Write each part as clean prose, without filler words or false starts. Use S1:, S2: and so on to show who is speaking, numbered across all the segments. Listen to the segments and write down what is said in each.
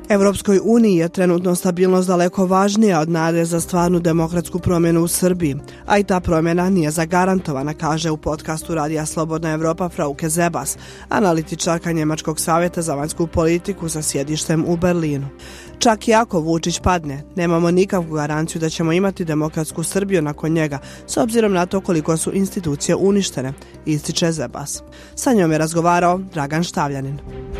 S1: Evropskoj uniji je trenutno stabilnost daleko važnija od nade za stvarnu demokratsku promjenu u Srbiji, a i ta promjena nije zagarantovana, kaže u podcastu Radija Slobodna Evropa Frauke Zebas, analitičarka Njemačkog savjeta za vanjsku politiku sa sjedištem u Berlinu. Čak i ako Vučić padne, nemamo nikakvu garanciju da ćemo imati demokratsku Srbiju nakon njega, s obzirom na to koliko su institucije uništene, ističe Zebas. Sa njom je razgovarao Dragan Štavljanin.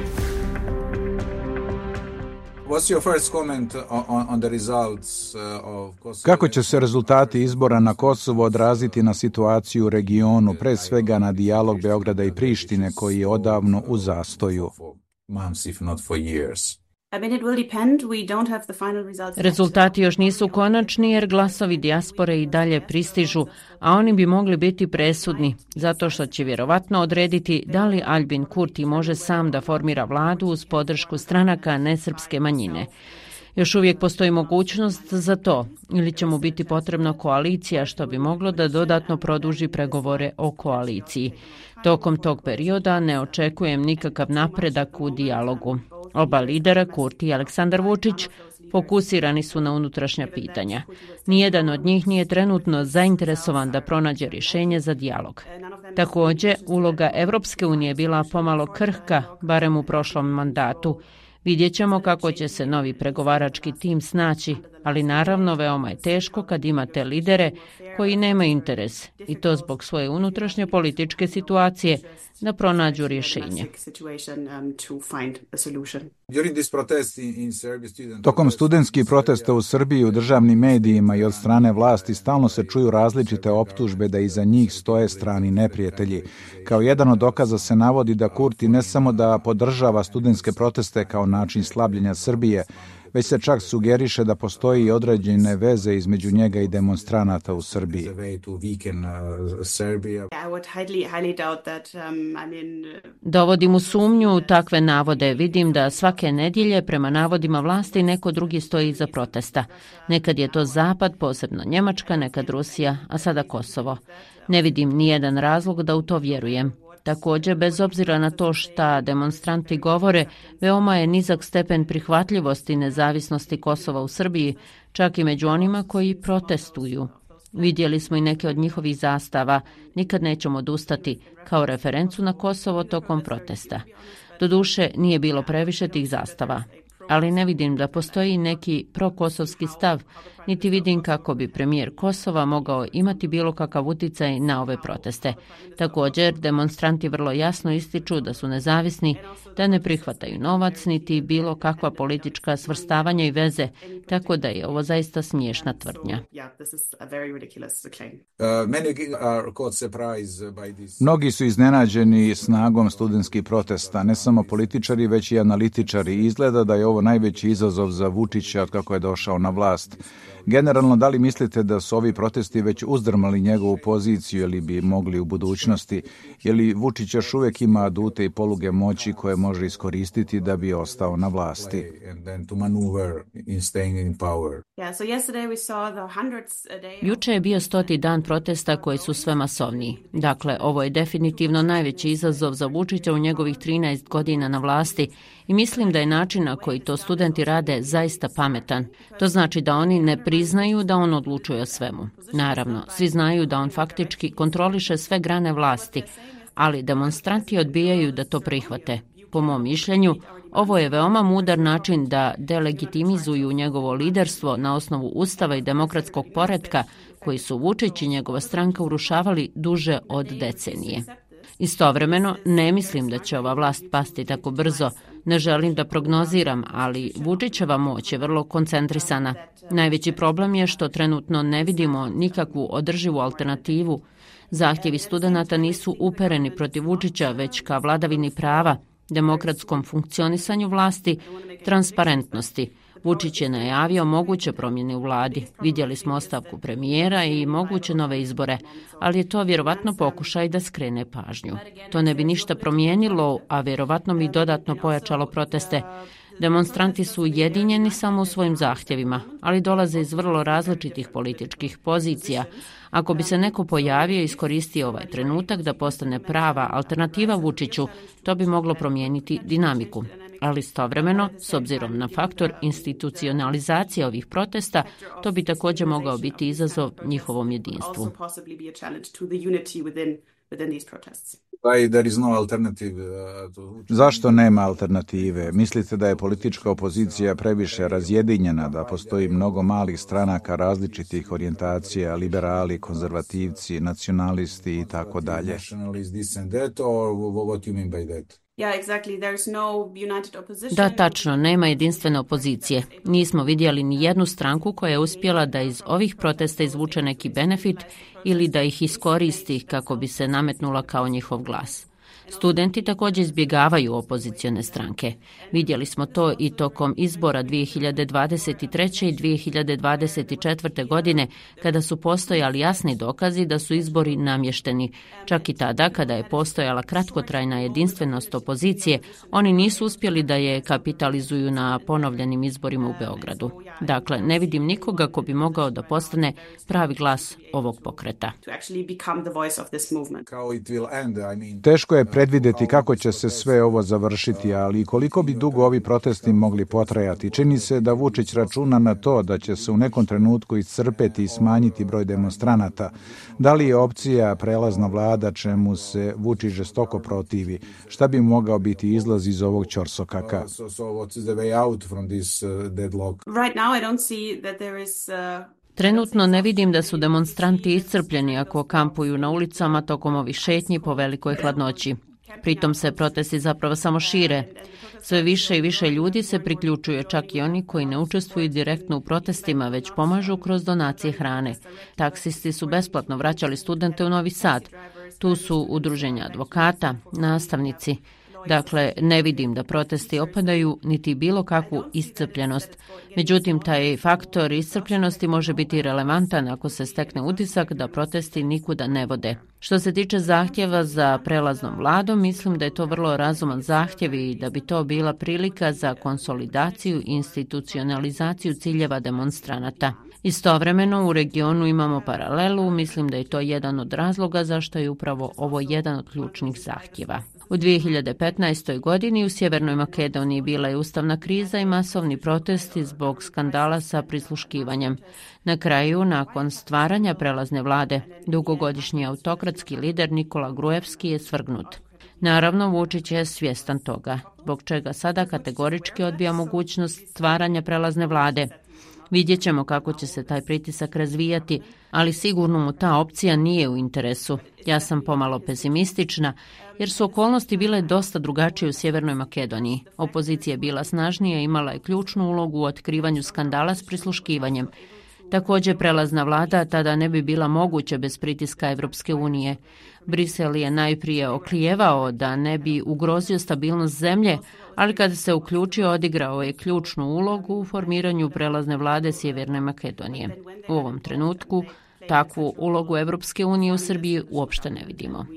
S2: Kako će se rezultati izbora na Kosovo odraziti na situaciju u regionu, pre svega na dijalog Beograda i Prištine koji je odavno u zastoju?
S3: Rezultati još nisu konačni jer glasovi dijaspore i dalje pristižu, a oni bi mogli biti presudni, zato što će vjerovatno odrediti da li Aljbin Kurti može sam da formira vladu uz podršku stranaka nesrpske manjine. Još uvijek postoji mogućnost za to, ili će mu biti potrebna koalicija, što bi moglo da dodatno produži pregovore o koaliciji. Tokom tog perioda ne očekujem nikakav napredak u dijalogu. Oba lidera, Kurti i Aleksandar Vučić, fokusirani su na unutrašnja pitanja. Nijedan od njih nije trenutno zainteresovan da pronađe rješenje za dijalog. Također, uloga Evropske unije bila pomalo krhka, barem u prošlom mandatu. Vidjet ćemo kako će se novi pregovarački tim snaći, ali naravno veoma je teško kad imate lidere koji nemaju interes, i to zbog svoje unutrašnje političke situacije, da pronađu rješenje.
S2: Tokom studentskih protesta u Srbiji u državnim medijima i od strane vlasti stalno se čuju različite optužbe da iza njih stoje strani neprijatelji. Kao jedan od dokaza se navodi da Kurti ne samo da podržava studentske proteste kao način slabljenja Srbije, već se čak sugeriše da postoji i određene veze između njega i demonstranata u Srbiji.
S3: Dovodim u sumnju takve navode. Vidim da svake nedjelje prema navodima vlasti neko drugi stoji iza protesta. Nekad je to Zapad, posebno Njemačka, nekad Rusija, a sada Kosovo. Ne vidim nijedan razlog da u to vjerujem. Također, bez obzira na to šta demonstranti govore, veoma je nizak stepen prihvatljivosti i nezavisnosti Kosova u Srbiji, čak i među onima koji protestuju. Vidjeli smo i neke od njihovih zastava, nikad nećemo odustati, kao referencu na Kosovo tokom protesta. Doduše, nije bilo previše tih zastava, ali ne vidim da postoji neki prokosovski stav, niti vidim kako bi premijer Kosova mogao imati bilo kakav utjecaj na ove proteste. Također, demonstranti vrlo jasno ističu da su nezavisni, da ne prihvataju novac, niti bilo kakva politička svrstavanja i veze, tako da je ovo zaista smiješna tvrdnja.
S2: Mnogi su iznenađeni snagom studentskih protesta, ne samo političari, već i analitičari. Izgleda da je ovo najveći izazov za Vučića od kako je došao na vlast. Generalno, da li mislite da su ovi protesti već uzdrmali njegovu poziciju ili bi mogli u budućnosti? Je li Vučić još uvijek ima adute i poluge moći koje može iskoristiti da bi ostao na vlasti?
S3: Juče je bio 100. dan protesta koji su sve masovniji. Dakle, ovo je definitivno najveći izazov za Vučića u njegovih 13 godina na vlasti i mislim da je način na koji to studenti rade zaista pametan. To znači da oni ne priznaju da on odlučuje o svemu. Naravno, svi znaju da on faktički kontroliše sve grane vlasti, ali demonstranti odbijaju da to prihvate. Po mom mišljenju, ovo je veoma mudar način da delegitimizuju njegovo liderstvo na osnovu ustava i demokratskog poretka koji su Vučić i njegova stranka urušavali duže od decenije. Istovremeno, ne mislim da će ova vlast pasti tako brzo. Ne želim da prognoziram, ali Vučićeva moć je vrlo koncentrisana. Najveći problem je što trenutno ne vidimo nikakvu održivu alternativu. Zahtjevi studenata nisu upereni protiv Vučića, već ka vladavini prava, demokratskom funkcionisanju vlasti, transparentnosti. Vučić je najavio moguće promjene u vladi. Vidjeli smo ostavku premijera i moguće nove izbore, ali je to vjerovatno pokušaj da skrene pažnju. To ne bi ništa promijenilo, a vjerovatno bi dodatno pojačalo proteste. Demonstranti su ujedinjeni samo u svojim zahtjevima, ali dolaze iz vrlo različitih političkih pozicija. Ako bi se neko pojavio i iskoristio ovaj trenutak da postane prava alternativa Vučiću, to bi moglo promijeniti dinamiku. ali istovremeno, s obzirom na faktor institucionalizacije ovih protesta, to bi također mogao biti izazov njihovom jedinstvu.
S2: Zašto nema alternative? Mislite da je politička opozicija previše razjedinjena, da postoji mnogo malih stranaka različitih orijentacija, liberali, konzervativci, nacionalisti i tako dalje?
S3: Da, tačno, nema jedinstvene opozicije. Nismo vidjeli ni jednu stranku koja je uspjela da iz ovih protesta izvuče neki benefit ili da ih iskoristi kako bi se nametnula kao njihov glas. Studenti također izbjegavaju opozicione stranke. Vidjeli smo to i tokom izbora 2023. i 2024. godine, kada su postojali jasni dokazi da su izbori namješteni. Čak i tada, kada je postojala kratkotrajna jedinstvenost opozicije, oni nisu uspjeli da je kapitalizuju na ponovljenim izborima u Beogradu. Dakle, ne vidim nikoga ko bi mogao da postane pravi glas ovog pokreta.
S2: Teško je predvidjeti kako će se sve ovo završiti, ali koliko bi dugo ovi protesti mogli potrajati. Čini se da Vučić računa na to da će se u nekom trenutku iscrpeti i smanjiti broj demonstranata. Da li je opcija prelazna vlada čemu se Vučić žestoko protivi? Šta bi mogao biti izlaz iz ovog ćorsokaka?
S3: Trenutno ne vidim da su demonstranti iscrpljeni ako kampuju na ulicama tokom ovih šetnji po velikoj hladnoći. Pritom se protesti zapravo samo šire. Sve više i više ljudi se priključuje, čak i oni koji ne učestvuju direktno u protestima, već pomažu kroz donacije hrane. Taksisti su besplatno vraćali studente u Novi Sad. Tu su udruženja advokata, nastavnici. Dakle, ne vidim da protesti opadaju niti bilo kakvu iscrpljenost. Međutim, taj faktor iscrpljenosti može biti relevantan ako se stekne utisak da protesti nikuda ne vode. Što se tiče zahtjeva za prelaznom vladom, mislim da je to vrlo razuman zahtjev i da bi to bila prilika za konsolidaciju i institucionalizaciju ciljeva demonstranata. Istovremeno u regionu imamo paralelu, mislim da je to jedan od razloga zašto je upravo ovo jedan od ključnih zahtjeva. U 2015. godini u Sjevernoj Makedoniji bila je ustavna kriza i masovni protesti zbog skandala sa prisluškivanjem. Na kraju, nakon stvaranja prelazne vlade, dugogodišnji autokratski lider Nikola Gruevski je svrgnut. Naravno, Vučić je svjestan toga, zbog čega sada kategorički odbija mogućnost stvaranja prelazne vlade. Vidjet ćemo kako će se taj pritisak razvijati, ali sigurno mu ta opcija nije u interesu. Ja sam pomalo pesimistična, jer su okolnosti bile dosta drugačije u Sjevernoj Makedoniji. Opozicija je bila snažnija i imala je ključnu ulogu u otkrivanju skandala s prisluškivanjem. Također prelazna vlada tada ne bi bila moguća bez pritiska Evropske unije. Brisel je najprije oklijevao da ne bi ugrozio stabilnost zemlje, ali kada se uključio odigrao je ključnu ulogu u formiranju prelazne vlade Sjeverne Makedonije. U ovom trenutku takvu ulogu Evropske unije u Srbiji uopšte ne vidimo.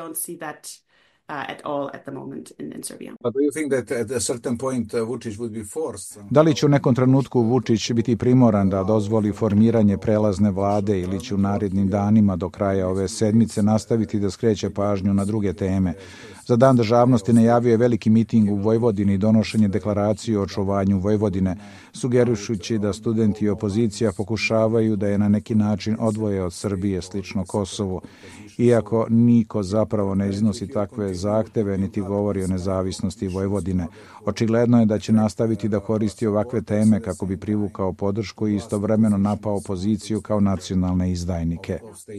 S2: Da li će u nekom trenutku Vučić biti primoran da dozvoli formiranje prelazne vlade ili će u narednim danima do kraja ove sedmice nastaviti da skreće pažnju na druge teme? Za Dan državnosti najavio je veliki miting u Vojvodini i donošenje deklaracije o očuvanju Vojvodine, sugerišući da studenti i opozicija pokušavaju da je na neki način odvoje od Srbije, slično Kosovu. Iako niko zapravo ne iznosi takve zahteve niti govori o nezavisnosti Vojvodine, očigledno je da će nastaviti da koristi ovakve teme kako bi privukao podršku i istovremeno napao opoziciju kao nacionalne izdajnike.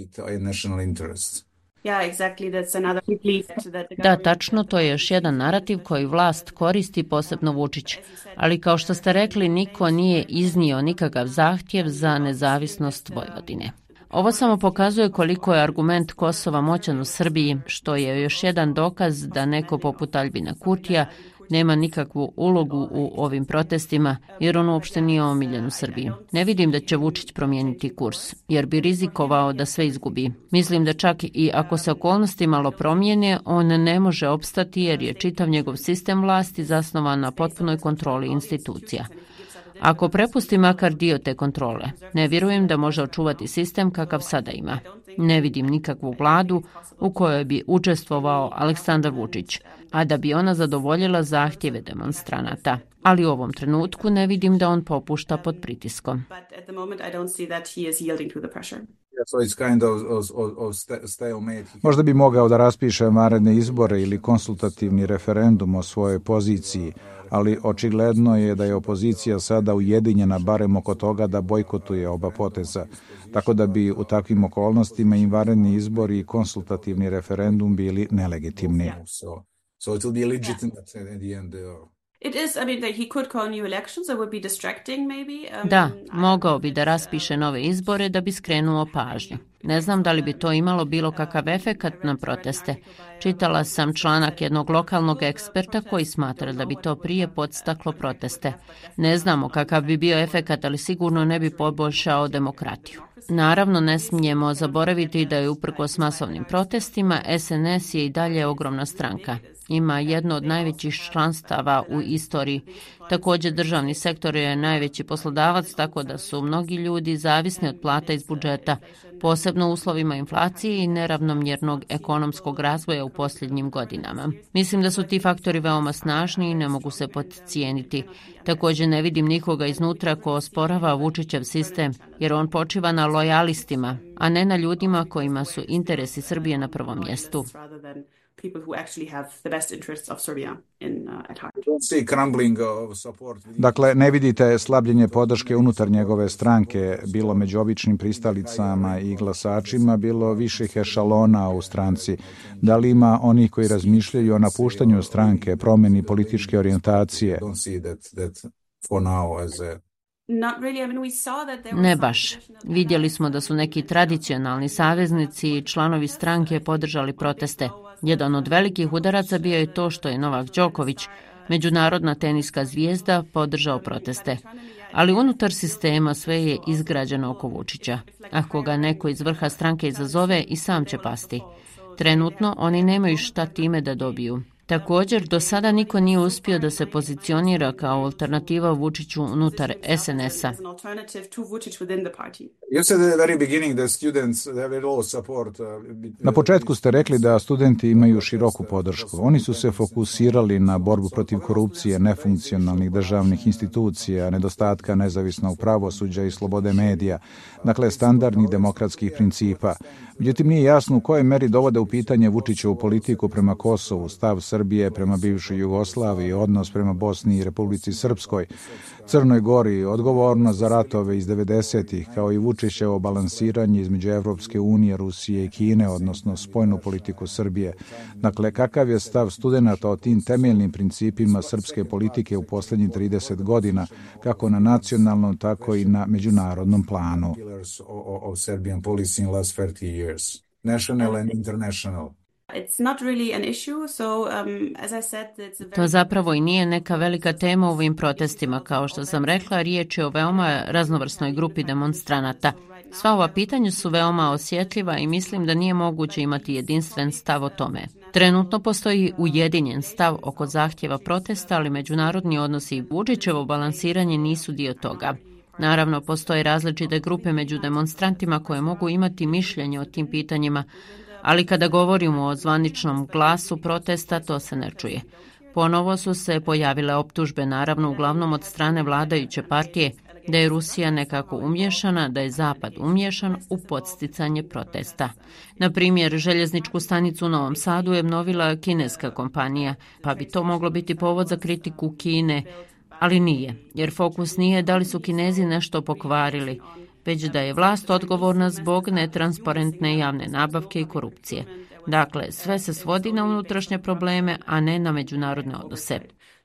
S3: Da, tačno, to je još jedan narativ koji vlast koristi, posebno Vučić. Ali kao što ste rekli, niko nije iznio nikakav zahtjev za nezavisnost Vojvodine. Ovo samo pokazuje koliko je argument Kosova moćan u Srbiji, što je još jedan dokaz da neko poput Aljbina Kurtija nema nikakvu ulogu u ovim protestima, jer on uopšte nije omiljen u Srbiji. Ne vidim da će Vučić promijeniti kurs, jer bi rizikovao da sve izgubi. Mislim da čak i ako se okolnosti malo promijene, on ne može opstati jer je čitav njegov sistem vlasti zasnovan na potpunoj kontroli institucija. Ako prepusti makar dio te kontrole, ne vjerujem da može očuvati sistem kakav sada ima. Ne vidim nikakvu vladu u kojoj bi učestvovao Aleksandar Vučić, a da bi ona zadovoljila zahtjeve demonstranata. Ali u ovom trenutku ne vidim da on popušta pod pritiskom.
S2: Možda bi mogao da raspiše vanredne izbore ili konsultativni referendum o svojoj poziciji, ali očigledno je da je opozicija sada ujedinjena barem oko toga da bojkotuje oba poteza, tako da bi u takvim okolnostima i vanredni izbori i konsultativni referendum bili nelegitimni.
S3: Da, mogao bi da raspiše nove izbore da bi skrenuo pažnju. Ne znam da li bi to imalo bilo kakav efekat na proteste. Čitala sam članak jednog lokalnog eksperta koji smatra da bi to prije podstaklo proteste. Ne znamo kakav bi bio efekat, ali sigurno ne bi poboljšao demokratiju. Naravno, ne smijemo zaboraviti da je uprkos masovnim protestima SNS je i dalje ogromna stranka. Ima jedno od najvećih članstava u istoriji. Također državni sektor je najveći poslodavac, tako da su mnogi ljudi zavisni od plata iz budžeta, posebno u uslovima inflacije i neravnomjernog ekonomskog razvoja u posljednjim godinama. Mislim da su ti faktori veoma snažni i ne mogu se podcijeniti. Također ne vidim nikoga iznutra ko osporava Vučićev sistem, jer on počiva na lojalistima, a ne na ljudima kojima su interesi Srbije na prvom mjestu.
S2: Dakle, ne vidite slabljenje podrške unutar njegove stranke, bilo među običnim pristalicama i glasačima, bilo viših ešalona u stranci. Da li ima onih koji razmišljaju o napuštanju stranke, promjeni političke orijentacije?
S3: Ne baš. Vidjeli smo da su neki tradicionalni saveznici i članovi stranke podržali proteste. Jedan od velikih udaraca bio je to što je Novak Đoković, međunarodna teniska zvijezda, podržao proteste. Ali unutar sistema sve je izgrađeno oko Vučića. Ako ga neko iz vrha stranke izazove, i sam će pasti. Trenutno oni nemaju šta time da dobiju. Također, do sada niko nije uspio da se pozicionira kao alternativa Vučiću unutar SNS-a.
S2: Na početku ste rekli da studenti imaju široku podršku. Oni su se fokusirali na borbu protiv korupcije, nefunkcionalnih državnih institucija, nedostatka nezavisnog pravosuđa i slobode medija, dakle standardnih demokratskih principa. Međutim, nije jasno u kojoj meri dovode u pitanje Vučićevu politiku prema Kosovu, stav Srbije prema bivšoj Jugoslaviji, odnos prema Bosni i Republici Srpskoj, Crnoj Gori, odgovornost za ratove iz 90-ih, kao i Vučićevo balansiranje između Evropske unije, Rusije i Kine, odnosno spoljnu politiku Srbije. Dakle, kakav je stav studenata o tim temeljnim principima srpske politike u posljednjih 30 godina, kako na nacionalnom, tako i na međunarodnom planu? National and international.
S3: To zapravo i nije neka velika tema u ovim protestima. Kao što sam rekla, riječ je o veoma raznovrsnoj grupi demonstranata. Sva ova pitanja su veoma osjetljiva i mislim da nije moguće imati jedinstven stav o tome. Trenutno postoji ujedinjen stav oko zahtjeva protesta, ali međunarodni odnosi i Vučićevo balansiranje nisu dio toga. Naravno, postoje različite grupe među demonstrantima koje mogu imati mišljenje o tim pitanjima, ali kada govorimo o zvaničnom glasu protesta, to se ne čuje. Ponovo su se pojavile optužbe, naravno uglavnom od strane vladajuće partije, da je Rusija nekako umješana, da je Zapad umješan u podsticanje protesta. Na primjer, željezničku stanicu u Novom Sadu je obnovila kineska kompanija, pa bi to moglo biti povod za kritiku Kine, ali nije, jer fokus nije da li su Kinezi nešto pokvarili, već da je vlast odgovorna zbog netransparentne javne nabavke i korupcije. Dakle, sve se svodi na unutrašnje probleme, a ne na međunarodne odnose.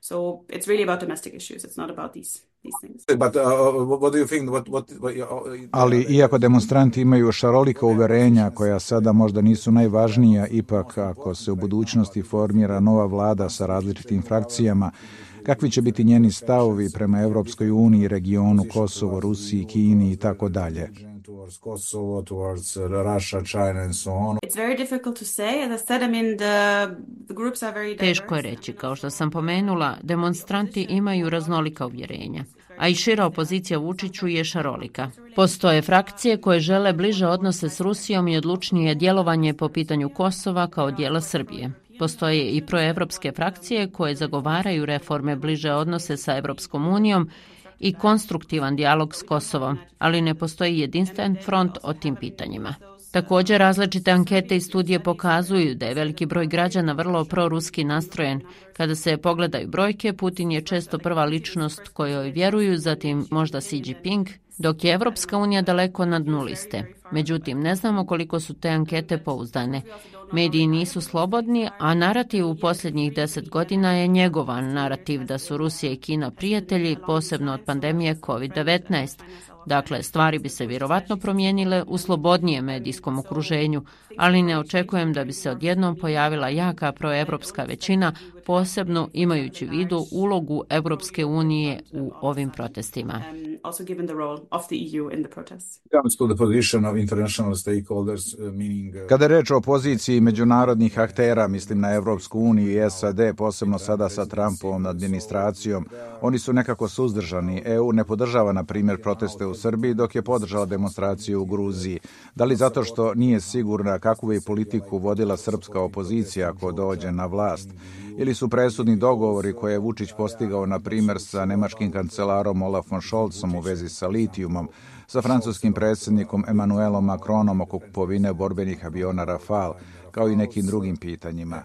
S2: Ali iako demonstranti imaju šarolika uverenja koja sada možda nisu najvažnija, ipak ako se u budućnosti formira nova vlada sa različitim frakcijama, kakvi će biti njeni stavovi prema Evropskoj uniji, regionu, Kosovo, Rusiji, Kini i tako dalje? towards Kosovo, towards Russia, China and so on.
S4: It's very difficult to say. As I said, I mean, the groups are very diverse.
S3: Teško je reći, kao što sam pomenula, demonstranti imaju raznolika uvjerenja, a i šira opozicija Vučiću je šarolika. Postoje frakcije koje žele bliže odnose s Rusijom i odlučnije djelovanje po pitanju Kosova kao dijela Srbije. Postoje i proevropske frakcije koje zagovaraju reforme, bliže odnose sa Evropskom unijom i konstruktivan dijalog s Kosovom, ali ne postoji jedinstven front o tim pitanjima. Također, različite ankete i studije pokazuju da je veliki broj građana vrlo proruski nastrojen. Kada se pogledaju brojke, Putin je često prva ličnost kojoj vjeruju, zatim možda Xi Jinping, dok je Evropska unija daleko na dnu liste. Međutim, ne znamo koliko su te ankete pouzdane. Mediji nisu slobodni, a narativ u posljednjih 10 godina je njegovan narativ da su Rusija i Kina prijatelji, posebno od pandemije COVID-19. Dakle, stvari bi se vjerovatno promijenile u slobodnijem medijskom okruženju, ali ne očekujem da bi se odjednom pojavila jaka proevropska većina, posebno imajući u vidu ulogu Evropske unije u ovim protestima.
S2: Kada je reč o poziciji međunarodnih aktera, mislim na Evropsku uniju i SAD, posebno sada sa Trumpovom administracijom, oni su nekako suzdržani. EU ne podržava, na primjer, proteste u Srbiji, dok je podržala demonstraciju u Gruziji. Da li zato što nije sigurna kakvu bi politiku vodila srpska opozicija ako dođe na vlast? Ili su presudni dogovori koje je Vučić postigao, na primjer, sa nemačkim kancelarom Olafom Scholzom u vezi sa litijumom, sa francuskim predsjednikom Emmanuelom Macronom oko kupovine borbenih aviona Rafale, kao i nekim drugim pitanjima.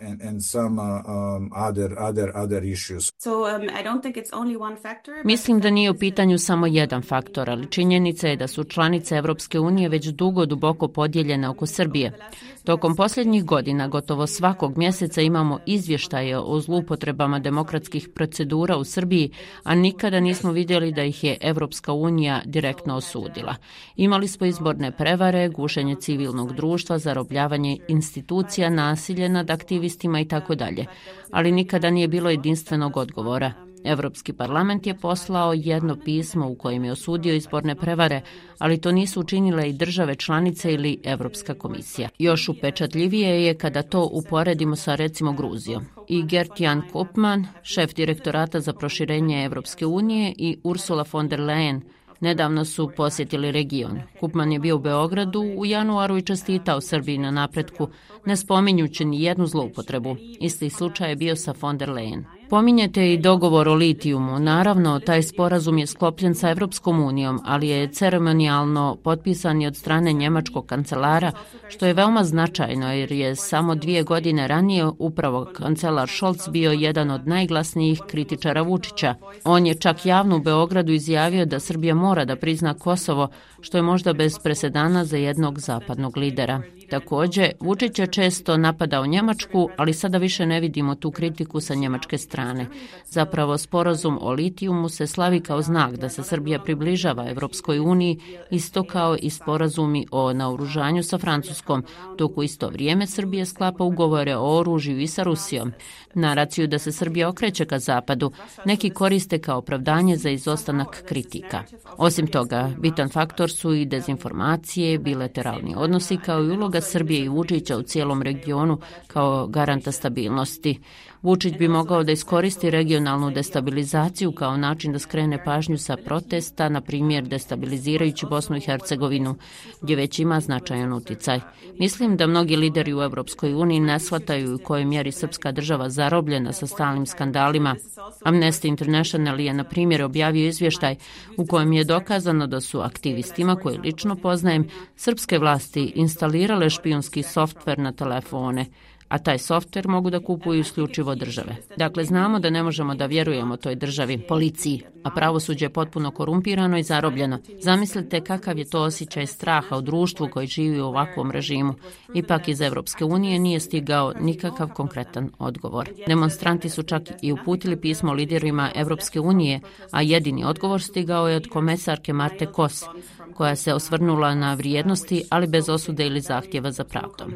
S3: Mislim da nije u pitanju samo jedan faktor, ali činjenica je da su članice Evropske unije već dugo duboko podijeljene oko Srbije. Tokom posljednjih godina gotovo svakog mjeseca imamo izvještaje o zloupotrebama demokratskih procedura u Srbiji, a nikada nismo vidjeli da ih je Evropska unija direktno osudila. Imali smo izborne prevare, gušenje civilnog društva, zarobljavanje institucija, nasilje nad aktivistima i tako dalje, ali nikada nije bilo jedinstvenog odgovora. Europski parlament je poslao jedno pismo u kojem je osudio izborne prevare, ali to nisu učinile i države članice ili Europska komisija. Još upečatljivije je kada to uporedimo sa, recimo, Gruzijom. I Gert-Jan Koopman, šef direktorata za proširenje Europske unije, i Ursula von der Leyen nedavno su posjetili region. Koopman je bio u Beogradu u januaru i čestitao Srbiji na napretku, ne spominjući ni jednu zloupotrebu. Isti slučaj je bio sa von der Leyen. Pominjete i dogovor o litijumu. Naravno, taj sporazum je sklopljen sa Evropskom unijom, ali je ceremonijalno potpisan i od strane njemačkog kancelara, što je veoma značajno jer je samo 2 godine ranije upravo kancelar Scholz bio jedan od najglasnijih kritičara Vučića. On je čak javno u Beogradu izjavio da Srbija mora da prizna Kosovo, što je možda bez presedana za jednog zapadnog lidera. Također, Vučić je često napadao Njemačku, ali sada više ne vidimo tu kritiku sa njemačke strane. Zapravo, sporazum o litijumu se slavi kao znak da se Srbija približava Evropskoj uniji, isto kao i sporazumi o naoružanju sa Francuskom, dok u isto vrijeme Srbija sklapa ugovore o oružju i sa Rusijom. Naraciju da se Srbija okreće ka zapadu neki koriste kao opravdanje za izostanak kritika. Osim toga, bitan faktor su i dezinformacije, bilateralni odnosi kao i uloga Srbije i Vučića u cijelom regionu kao garanta stabilnosti. Vučić bi mogao da iskoristi regionalnu destabilizaciju kao način da skrene pažnju sa protesta, na primjer destabilizirajući Bosnu i Hercegovinu, gdje već ima značajan uticaj. Mislim da mnogi lideri u Evropskoj uniji ne shvataju u kojoj mjeri srpska država zarobljena sa stalnim skandalima. Amnesty International je, na primjer, objavio izvještaj u kojem je dokazano da su aktivistima, koje lično poznajem, srpske vlasti instalirale špijunski softver na telefone, a taj softver mogu da kupuju isključivo države. Dakle, znamo da ne možemo da vjerujemo toj državi, policiji, a pravosuđe je potpuno korumpirano i zarobljeno. Zamislite kakav je to osjećaj straha u društvu koji živi u ovakvom režimu. Ipak iz Evropske unije nije stigao nikakav konkretan odgovor. Demonstranti su čak i uputili pismo liderima Evropske unije, a jedini odgovor stigao je od komesarke Marte Kos, koja se osvrnula na vrijednosti, ali bez osude ili zahtjeva za pravdom.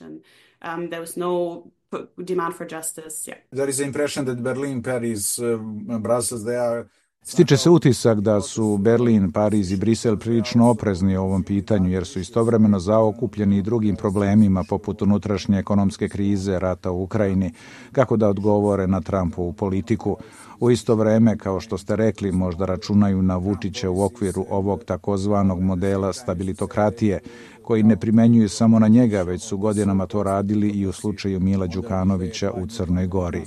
S4: There was no demand for justice. Yeah.
S2: There is the impression that Berlin, Paris, Brussels, they are Stiče se utisak da su Berlin, Pariz i Brisel prilično oprezni o ovom pitanju jer su istovremeno zaokupljeni i drugim problemima poput unutrašnje ekonomske krize, rata u Ukrajini, kako da odgovore na Trumpovu politiku. U isto vreme, kao što ste rekli, možda računaju na Vučića u okviru ovog takozvanog modela stabilitokratije, koji ne primenjuju samo na njega, već su godinama to radili i u slučaju Mila Đukanovića u Crnoj Gori.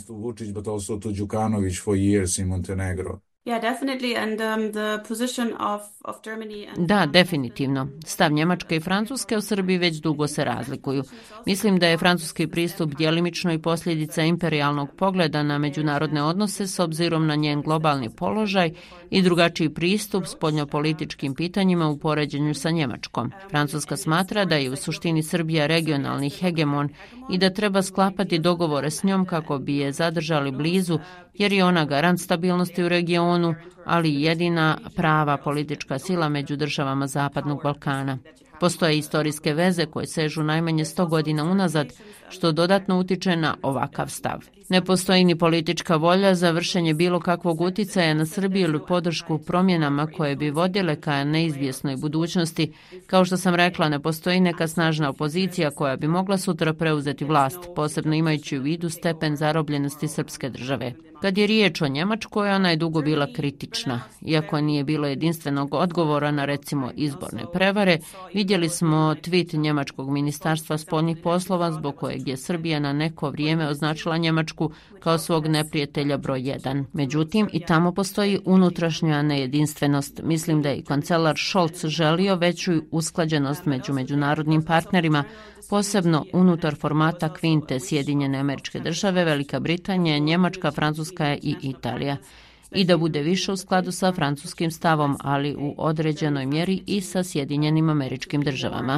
S3: Da, definitivno. Stav Njemačke i Francuske u Srbiji već dugo se razlikuju. Mislim da je francuski pristup djelimično i posljedica imperijalnog pogleda na međunarodne odnose s obzirom na njen globalni položaj i drugačiji pristup spoljnopolitičkim pitanjima u poređenju sa Njemačkom. Francuska smatra da je u suštini Srbija regionalni hegemon i da treba sklapati dogovore s njom kako bi je zadržali blizu, jer je ona garant stabilnosti u regionu, ali i jedina prava politička sila među državama Zapadnog Balkana. Postoje istorijske veze koje sežu najmanje 100 godina unazad, što dodatno utiče na ovakav stav. Ne postoji ni politička volja za vršenje bilo kakvog uticaja na Srbiju ili podršku promjenama koje bi vodile ka neizvjesnoj budućnosti. Kao što sam rekla, ne postoji neka snažna opozicija koja bi mogla sutra preuzeti vlast, posebno imajući u vidu stepen zarobljenosti srpske države. Kad je riječ o Njemačkoj, ona je dugo bila kritična. Iako nije bilo jedinstvenog odgovora na recimo izborne prevare, vidjeli smo tweet Njemačkog ministarstva spoljnih poslova zbog kojeg je Srbija na neko vrijeme označila Njemačku kao svog neprijatelja broj 1. Međutim, i tamo postoji unutrašnja nejedinstvenost. Mislim da je i kancelar Scholz želio veću usklađenost među međunarodnim partnerima, posebno unutar formata kvinte Sjedinjene Američke Države, Velika Britanija, Njemačka, Francuska i Italija. I da bude više u skladu sa francuskim stavom, ali u određenoj mjeri i sa Sjedinjenim Američkim Državama.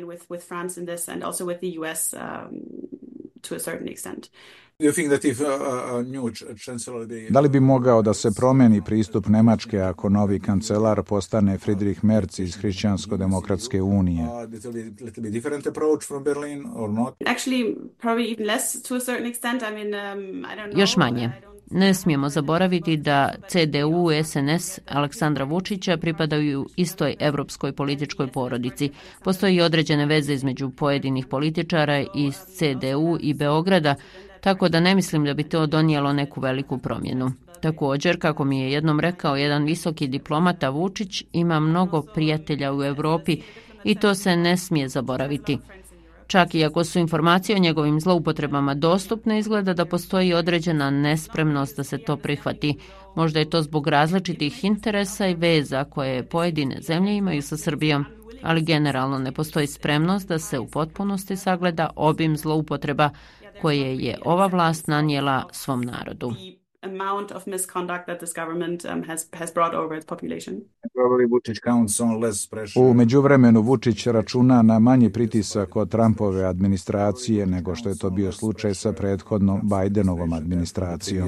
S2: Da li bi mogao da se promeni pristup Nemačke ako novi kancelar postane Friedrich Merz iz Hrišćansko-demokratske unije?
S3: Još manje. Ne smijemo zaboraviti da CDU i SNS Aleksandra Vučića pripadaju istoj evropskoj političkoj porodici. Postoji određene veze između pojedinih političara iz CDU i Beograda, tako da ne mislim da bi to donijelo neku veliku promjenu. Također, kako mi je jednom rekao jedan visoki diplomata, Vučić ima mnogo prijatelja u Europi i to se ne smije zaboraviti. Čak i ako su informacije o njegovim zloupotrebama dostupne, izgleda da postoji određena nespremnost da se to prihvati. Možda je to zbog različitih interesa i veza koje pojedine zemlje imaju sa Srbijom, ali generalno ne postoji spremnost da se u potpunosti sagleda obim zloupotreba koje je ova vlast nanijela svom narodu.
S2: U međuvremenu Vučić računa na manji pritisak od Trumpove administracije nego što je to bio slučaj sa prethodnom Bidenovom administracijom.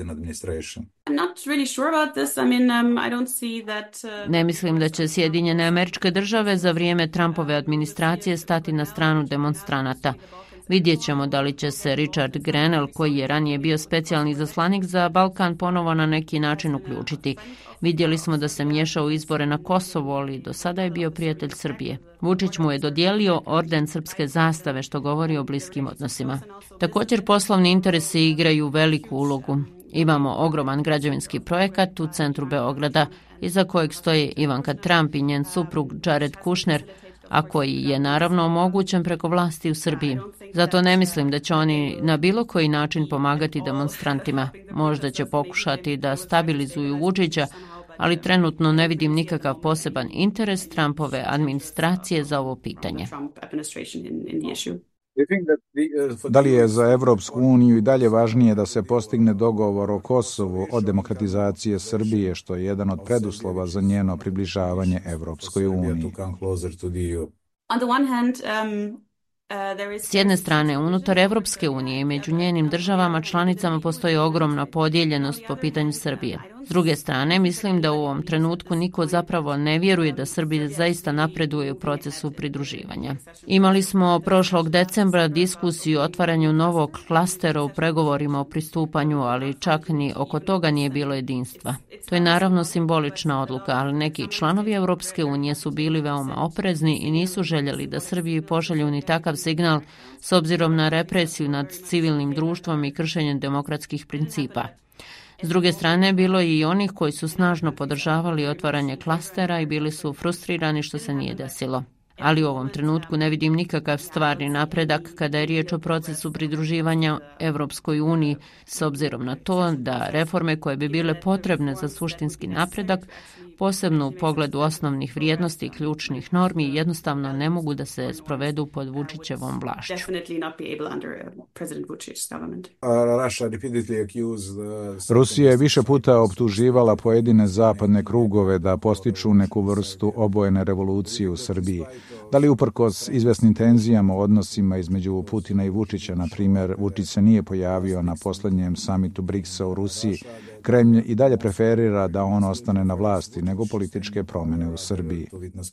S3: Ne mislim da će Sjedinjene Američke Države za vrijeme Trumpove administracije stati na stranu demonstranata. Vidjet ćemo da li će se Richard Grenell, koji je ranije bio specijalni izaslanik za Balkan, ponovo na neki način uključiti. Vidjeli smo da se miješao u izbore na Kosovu, ali do sada je bio prijatelj Srbije. Vučić mu je dodijelio orden srpske zastave, što govori o bliskim odnosima. Također poslovni interesi igraju veliku ulogu. Imamo ogroman građevinski projekat u centru Beograda, iza kojeg stoji Ivanka Trump i njen suprug Jared Kushner, a koji je naravno omogućen preko vlasti u Srbiji. Zato ne mislim da će oni na bilo koji način pomagati demonstrantima. Možda će pokušati da stabilizuju Vučića, ali trenutno ne vidim nikakav poseban interes Trumpove administracije za ovo pitanje.
S2: Da li je za Evropsku uniju i dalje važnije da se postigne dogovor o Kosovu od demokratizacije Srbije, što je jedan od preduslova za njeno približavanje Evropskoj uniji?
S3: S jedne strane, unutar Evropske unije i među njenim državama članicama postoji ogromna podijeljenost po pitanju Srbije. S druge strane, mislim da u ovom trenutku niko zapravo ne vjeruje da Srbija zaista napreduje u procesu pridruživanja. Imali smo prošlog decembra diskusiju o otvaranju novog klastera u pregovorima o pristupanju, ali čak ni oko toga nije bilo jedinstva. To je naravno simbolična odluka, ali neki članovi Europske unije su bili veoma oprezni i nisu željeli da Srbiji pošalju ni takav signal s obzirom na represiju nad civilnim društvom i kršenjem demokratskih principa. S druge strane, bilo je i onih koji su snažno podržavali otvaranje klastera i bili su frustrirani što se nije desilo. Ali u ovom trenutku ne vidim nikakav stvarni napredak kada je riječ o procesu pridruživanja Europskoj uniji, s obzirom na to da reforme koje bi bile potrebne za suštinski napredak, posebno u pogledu osnovnih vrijednosti i ključnih normi, jednostavno ne mogu da se sprovedu pod Vučićevom vlašću.
S2: Rusija je više puta optuživala pojedine zapadne krugove da postiču neku vrstu obojene revolucije u Srbiji. Da li uprkos izvesnim tenzijama u odnosima između Putina i Vučića, na primjer, Vučić se nije pojavio na posljednjem samitu BRICS-a u Rusiji, Kremlj i dalje preferira da on ostane na vlasti nego političke promjene u Srbiji.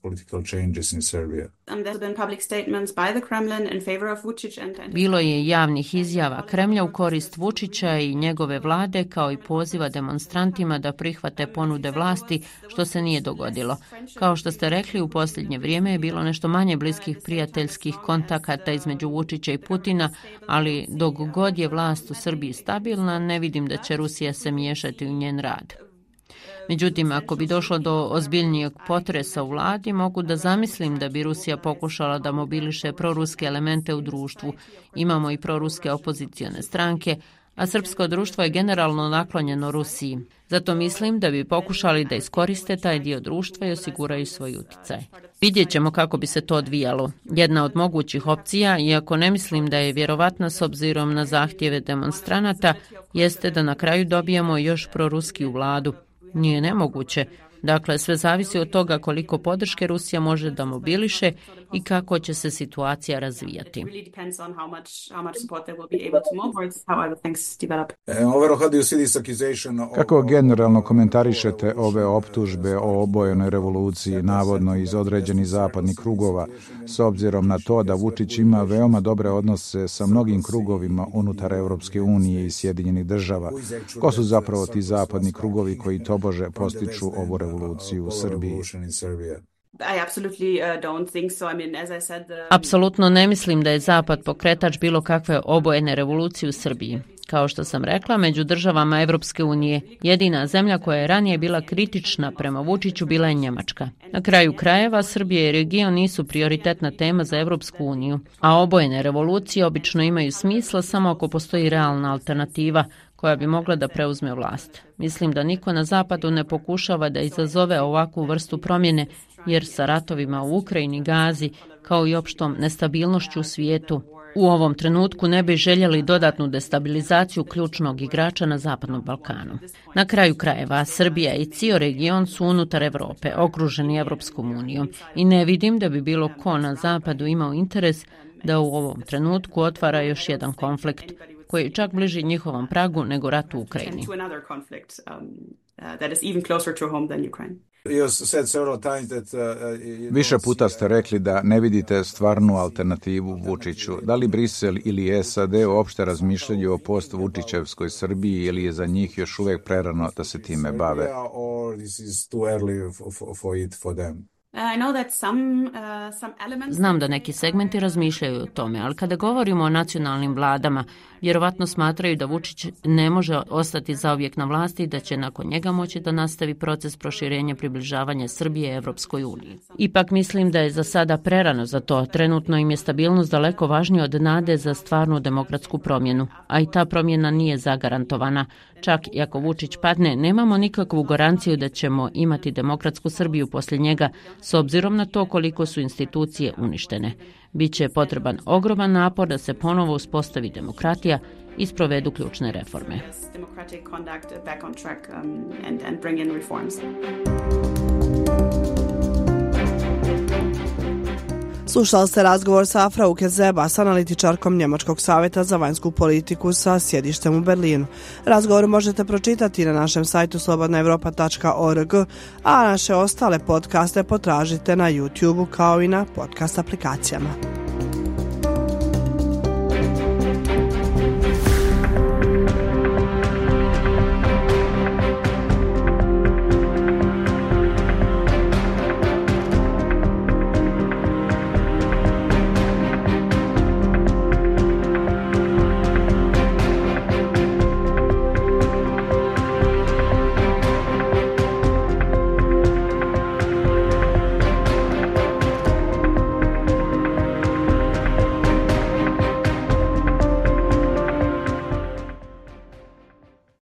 S3: Bilo je javnih izjava Kremlja u korist Vučića i njegove vlade, kao i poziva demonstrantima da prihvate ponude vlasti, što se nije dogodilo. Kao što ste rekli, u posljednje vrijeme je bilo nešto manje bliskih prijateljskih kontakata između Vučića i Putina, ali dok god je vlast u Srbiji stabilna, ne vidim da će Rusija se miješati u njen rad. Međutim, ako bi došlo do ozbiljnijeg potresa u vladi, mogu da zamislim da bi Rusija pokušala da mobiliše proruske elemente u društvu. Imamo i proruske opozicione stranke, a srpsko društvo je generalno naklonjeno Rusiji. Zato mislim da bi pokušali da iskoriste taj dio društva i osiguraju svoj uticaj. Vidjet ćemo kako bi se to odvijalo. Jedna od mogućih opcija, iako ne mislim da je vjerovatna s obzirom na zahtjeve demonstranata, jeste da na kraju dobijemo još proruskiju vladu. Nije nemoguće. Dakle, sve zavisi od toga koliko podrške Rusija može da mobiliše i kako će se situacija razvijati.
S2: Kako generalno komentarišete ove optužbe o obojenoj revoluciji, navodno iz određenih zapadnih krugova, s obzirom na to da Vučić ima veoma dobre odnose sa mnogim krugovima unutar Europske unije i Sjedinjenih država? Ko su zapravo ti zapadni krugovi koji tobože postiču ovu revoluciju u Srbiji?
S3: Apsolutno ne mislim da je Zapad pokretač bilo kakve obojene revolucije u Srbiji. Kao što sam rekla, među državama Evropske unije jedina zemlja koja je ranije bila kritična prema Vučiću bila je Njemačka. Na kraju krajeva, Srbija i region nisu prioritetna tema za Evropsku uniju, a obojene revolucije obično imaju smisla samo ako postoji realna alternativa koja bi mogla da preuzme vlast. Mislim da niko na zapadu ne pokušava da izazove ovakvu vrstu promjene, jer sa ratovima u Ukrajini, Gazi, kao i opštom nestabilnošću u svijetu, u ovom trenutku ne bi željeli dodatnu destabilizaciju ključnog igrača na Zapadnom Balkanu. Na kraju krajeva, Srbija i cijel region su unutar Evrope, okruženi Evropskom unijom i ne vidim da bi bilo ko na Zapadu imao interes da u ovom trenutku otvara još jedan konflikt, koji je čak bliži njihovom pragu nego rat u Ukrajini.
S2: Više puta ste rekli da ne vidite stvarnu alternativu Vučiću. Da li Brisel ili SAD uopšte razmišljaju o post-Vučićevskoj Srbiji ili je za njih još uvijek prerano da se time bave?
S3: Znam da neki segmenti razmišljaju o tome, ali kada govorimo o nacionalnim vladama, vjerovatno smatraju da Vučić ne može ostati zauvijek na vlasti i da će nakon njega moći da nastavi proces proširenja približavanja Srbije Evropskoj uniji. Ipak mislim da je za sada prerano za to. Trenutno im je stabilnost daleko važnija od nade za stvarnu demokratsku promjenu, a i ta promjena nije zagarantovana. Čak i ako Vučić padne, nemamo nikakvu garanciju da ćemo imati demokratsku Srbiju poslije njega, s obzirom na to koliko su institucije uništene. Biće potreban ogroman napor da se ponovo uspostavi demokratija i sprovedu ključne reforme.
S1: Slušali ste razgovor sa Frauke Zebas, analitičarkom Njemačkog savjeta za vanjsku politiku sa sjedištem u Berlinu. Razgovor možete pročitati na našem sajtu slobodnaevropa.org, a naše ostale podcaste potražite na YouTube-u kao i na podcast aplikacijama.